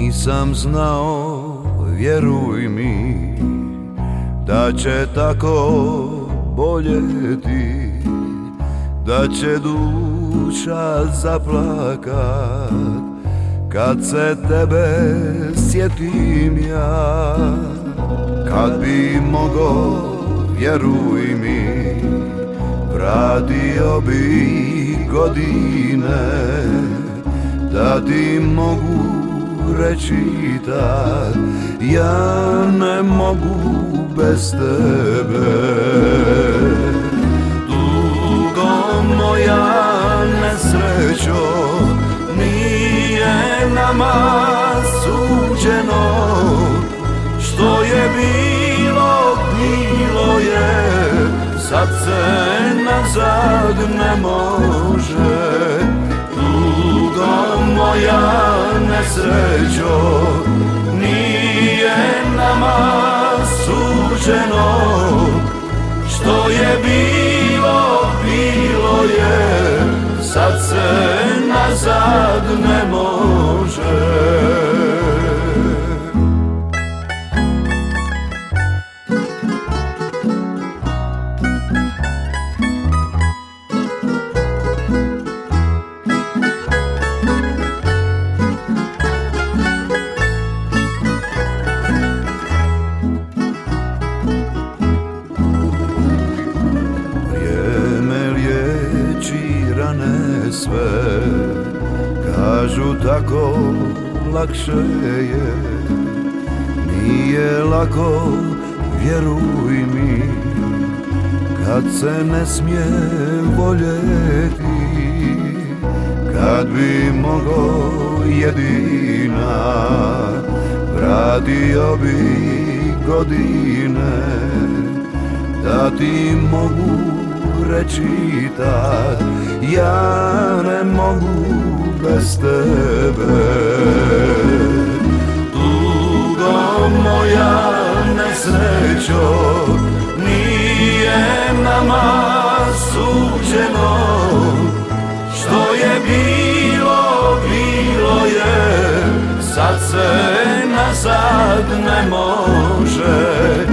Nisam znao, vjeruj mi, da će tako boljeti, da će duša zaplakat kad se tebe sjetim ja. Kad bi mogo, vjeruj mi, vratio bi godine, da ti mogu reći tad, ja ne mogu bez tebe. Tugo moja nesrećo, nije nama suđeno, što je bilo, bilo je, sad se nazad ne može. Tugo moja nesrećo, nije nama suđeno, što je bilo, bilo je, sad se nazad ne može. Sve kažu tako lakše je, nije lako, vjeruj mi, kad se ne smije voljeti. Kad bi mogo jedina, vratio bi godine, da ti mogu reći tad, ja ne mogu bez tebe. Tugo moja nesrećo, nije nama suđeno, što je bilo, bilo je, sad se nazad ne može.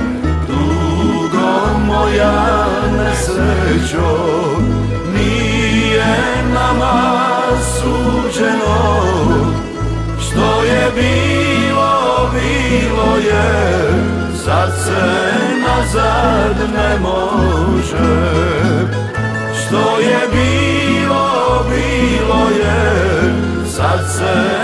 Tugo moja nesrećo, nije nama suđeno, što je bilo, bilo je, sad se nazad ne može. Što je bilo, bilo je, sad se